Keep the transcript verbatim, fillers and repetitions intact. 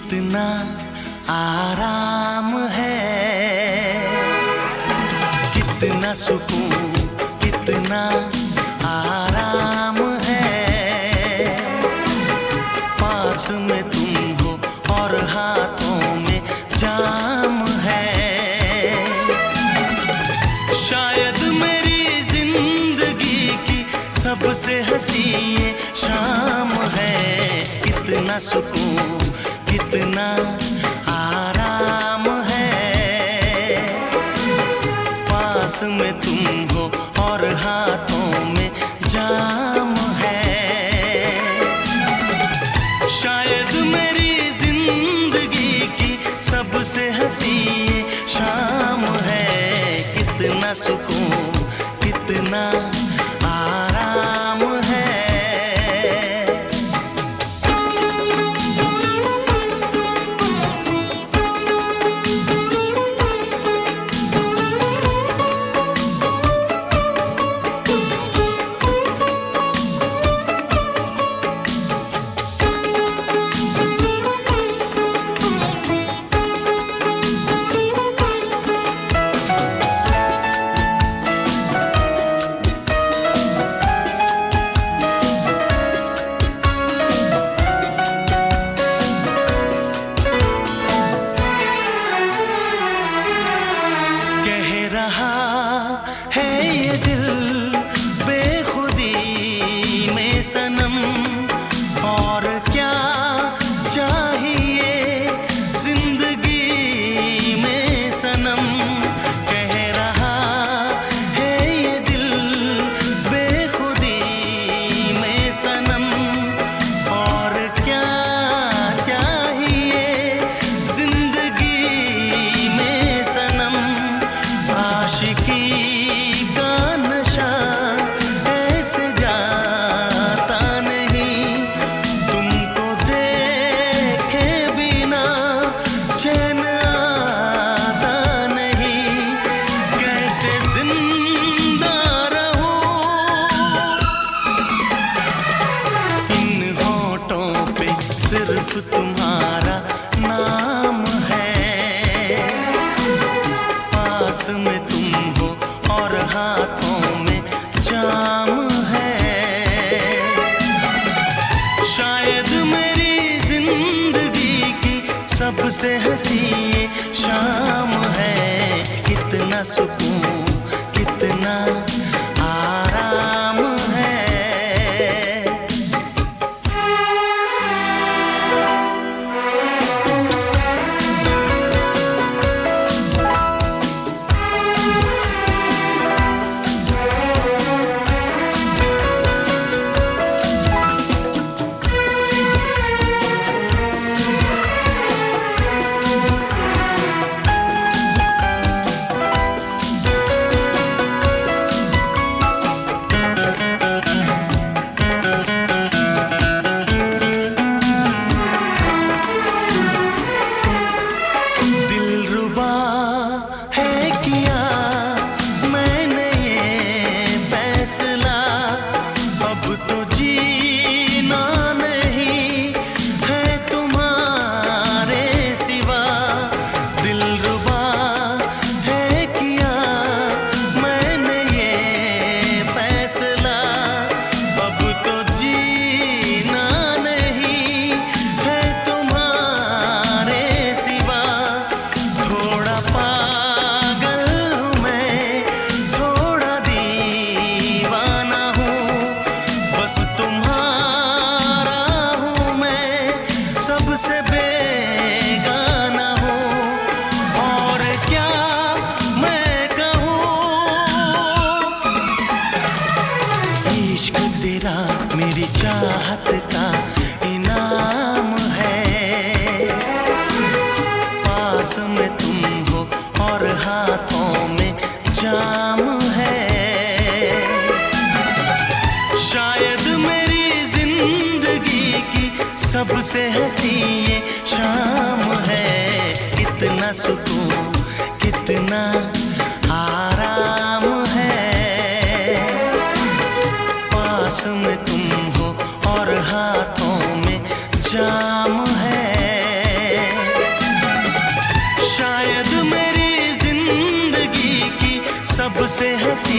कितना आराम है, कितना सुकून, कितना आराम है। पास में तुम हो और हाथों में जाम है। शायद मेरी जिंदगी की सबसे हंसी ये शाम है। कितना सुकून, कितना आराम है। पास में तुम हो और हाथों में जाम है। शायद मेरी जिंदगी की सबसे हंसी ये शाम है। कितना सुकून, कितना आराम है। है ये दिल बेखुदी में सनम, और क्या चाहिए जिंदगी में सनम। कह रहा है ये दिल बेखुदी में सनम, और क्या चाहिए जिंदगी में सनम। आशिकी सिर्फ तुम्हारा नाम है। पास में तुम हो और हाथों में जाम है। शायद मेरी जिंदगी की सबसे हंसी ये शाम है। कितना सुकून, कितना आराम है। सबसे बेगाना हो, और क्या मैं कहूँ। इश्क तेरा मेरी चाहत का इनाम है। पास में तुम हो और हाथों में जाम है। शायद मेरी जिंदगी की सबसे हंसी ये शाम है। कितना सुकून, कितना आराम है। पास में तुम हो और हाथों में जाम है। सबसे हंसी